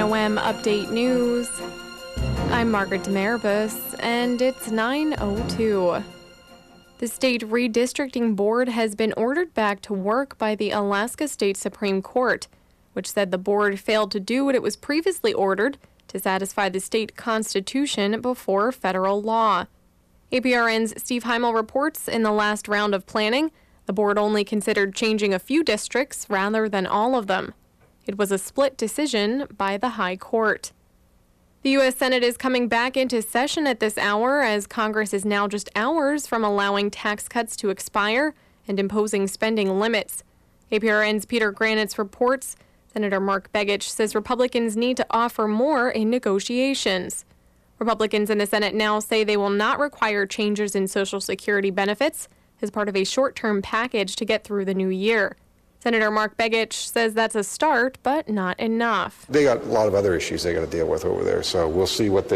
KOM Update News. I'm Margaret Demaribus, and it's 9:02. The state redistricting board has been ordered back to work by the Alaska State Supreme Court, which said the board failed to do what it was previously ordered to satisfy the state constitution before federal law. APRN's Steve Heimel reports in the last round of planning, the board only considered changing a few districts rather than all of them. It was a split decision by the High Court. The U.S. Senate is coming back into session at this hour as Congress is now just hours from allowing tax cuts to expire and imposing spending limits. APRN's Peter Granitz reports Senator Mark Begich says Republicans need to offer more in negotiations. Republicans in the Senate now say they will not require changes in Social Security benefits as part of a short-term package to get through the new year. Senator Mark Begich says that's a start, but not enough. They got a lot of other issues they got to deal with over there, so we'll see what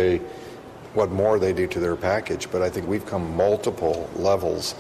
more they do to their package. But I think we've come multiple levels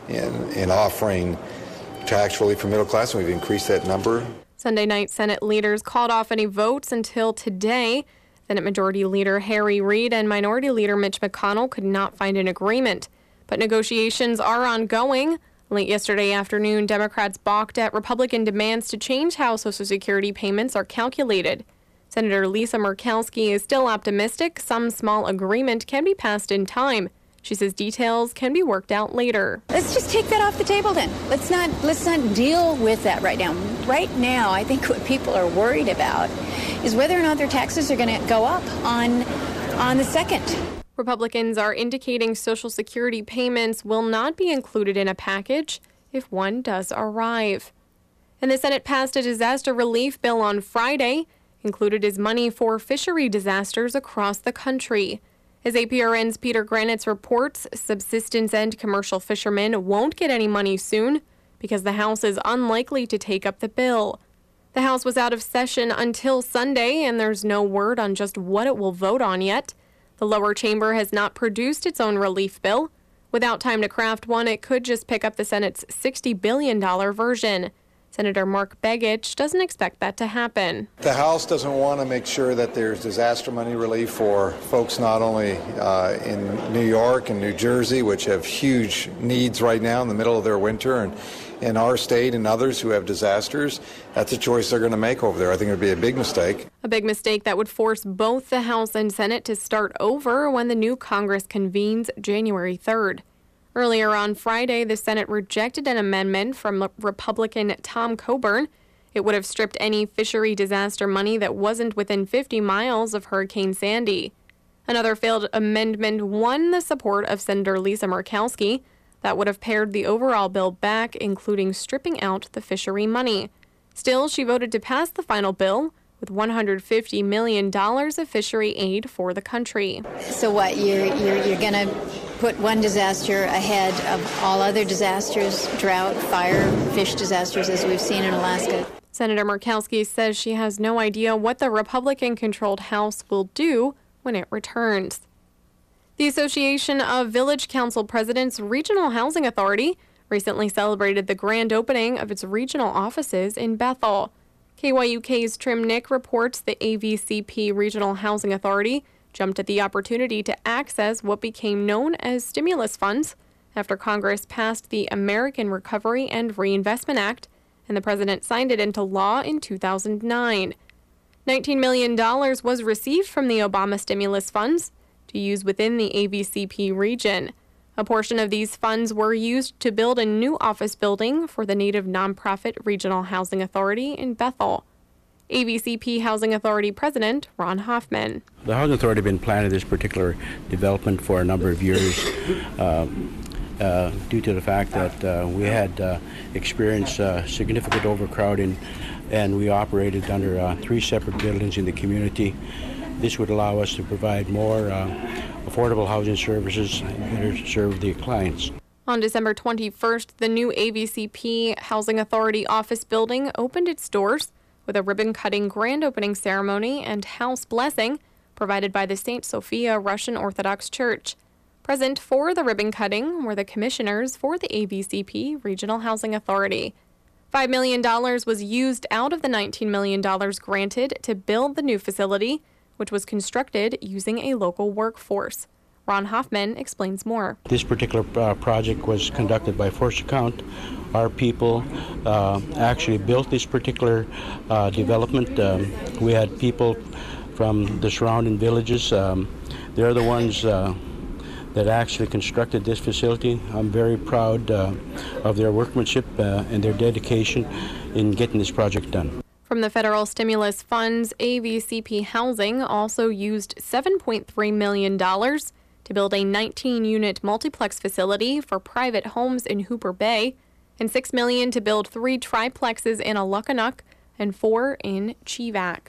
in offering tax relief for middle class, and we've increased that number. Sunday night, Senate leaders called off any votes until today. Senate Majority Leader Harry Reid and Minority Leader Mitch McConnell could not find an agreement, but negotiations are ongoing. Late yesterday afternoon, Democrats balked at Republican demands to change how Social Security payments are calculated. Senator Lisa Murkowski is still optimistic some small agreement can be passed in time. She says details can be worked out later. Let's just take that off the table then. Let's not deal with that right now. Right now, I think what people are worried about is whether or not their taxes are going to go up on the 2nd. Republicans are indicating Social Security payments will not be included in a package if one does arrive. And the Senate passed a disaster relief bill on Friday, included is money for fishery disasters across the country. As APRN's Peter Granitz reports, subsistence and commercial fishermen won't get any money soon because the House is unlikely to take up the bill. The House was out of session until Sunday, and there's no word on just what it will vote on yet. The lower chamber has not produced its own relief bill. Without time to craft one, it could just pick up the Senate's $60 billion version. Senator Mark Begich doesn't expect that to happen. The House doesn't want to make sure that there's disaster money relief for folks not only in New York and New Jersey, which have huge needs right now in the middle of their winter, and in our state and others who have disasters. That's a choice they're going to make over there. I think it would be a big mistake. A big mistake that would force both the House and Senate to start over when the new Congress convenes January 3rd. Earlier on Friday, the Senate rejected an amendment from Republican Tom Coburn. It would have stripped any fishery disaster money that wasn't within 50 miles of Hurricane Sandy. Another failed amendment won the support of Senator Lisa Murkowski. That would have pared the overall bill back, including stripping out the fishery money. Still, she voted to pass the final bill with $150 million of fishery aid for the country. So what, you're going to put one disaster ahead of all other disasters, drought, fire, fish disasters, as we've seen in Alaska? Senator Murkowski says she has no idea what the Republican-controlled House will do when it returns. The Association of Village Council Presidents Regional Housing Authority recently celebrated the grand opening of its regional offices in Bethel. KYUK's Trim Nick reports the AVCP Regional Housing Authority jumped at the opportunity to access what became known as stimulus funds after Congress passed the American Recovery and Reinvestment Act, and the president signed it into law in 2009. $19 million was received from the Obama stimulus funds to use within the AVCP region. A portion of these funds were used to build a new office building for the Native nonprofit Regional Housing Authority in Bethel. AVCP Housing Authority President Ron Hoffman. The Housing Authority has been planning this particular development for a number of years due to the fact that we had experienced significant overcrowding, and we operated under 3 separate buildings in the community. This would allow us to provide more affordable housing services and better serve the clients. On December 21st, the new AVCP Housing Authority office building opened its doors with a ribbon-cutting grand opening ceremony and house blessing provided by the St. Sophia Russian Orthodox Church. Present for the ribbon cutting were the commissioners for the AVCP Regional Housing Authority. $5 million was used out of the $19 million granted to build the new facility, which was constructed using a local workforce. Ron Hoffman explains more. This particular project was conducted by Force Account. Our people actually built this particular development. We had people from the surrounding villages. They're the ones that actually constructed this facility. I'm very proud of their workmanship and their dedication in getting this project done. From the federal stimulus funds, AVCP Housing also used $7.3 million to build a 19-unit multiplex facility for private homes in Hooper Bay, and $6 million to build 3 triplexes in Alukkanuk and 4 in Chivak.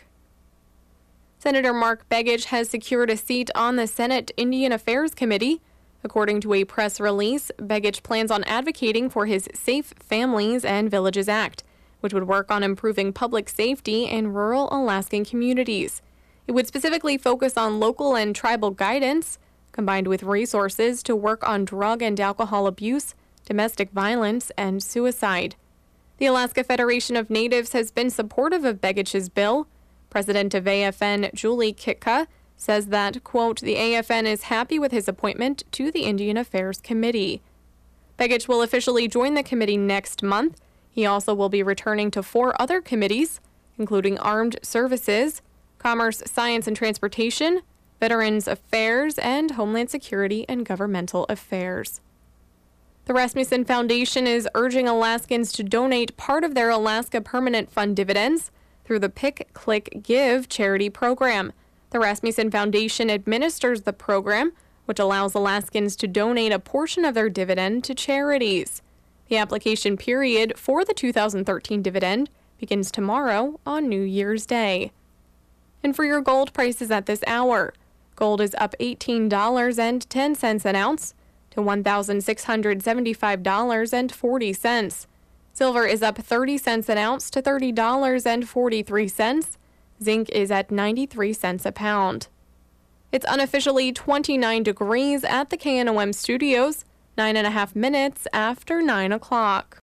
Senator Mark Begich has secured a seat on the Senate Indian Affairs Committee. According to a press release, Begich plans on advocating for his Safe Families and Villages Act, which would work on improving public safety in rural Alaskan communities. It would specifically focus on local and tribal guidance, combined with resources to work on drug and alcohol abuse, domestic violence, and suicide. The Alaska Federation of Natives has been supportive of Begich's bill. President of AFN, Julie Kitka, says that, quote, the AFN is happy with his appointment to the Indian Affairs Committee. Begich will officially join the committee next month. He also will be returning to 4 other committees, including Armed Services, Commerce, Science and Transportation, Veterans Affairs, and Homeland Security and Governmental Affairs. The Rasmussen Foundation is urging Alaskans to donate part of their Alaska Permanent Fund dividends through the Pick, Click, Give charity program. The Rasmussen Foundation administers the program, which allows Alaskans to donate a portion of their dividend to charities. The application period for the 2013 dividend begins tomorrow on New Year's Day. And for your gold prices at this hour, gold is up $18.10 an ounce to $1,675.40. Silver is up 30 cents an ounce to $30.43. Zinc is at 93 cents a pound. It's unofficially 29 degrees at the KNOM studios, 9.5 minutes after 9 o'clock.